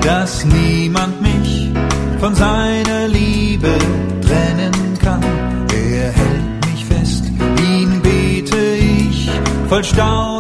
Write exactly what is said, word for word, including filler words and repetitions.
dass niemand mich von seiner Liebe trennen kann. Er hält mich fest, ihn bete ich voll Staunen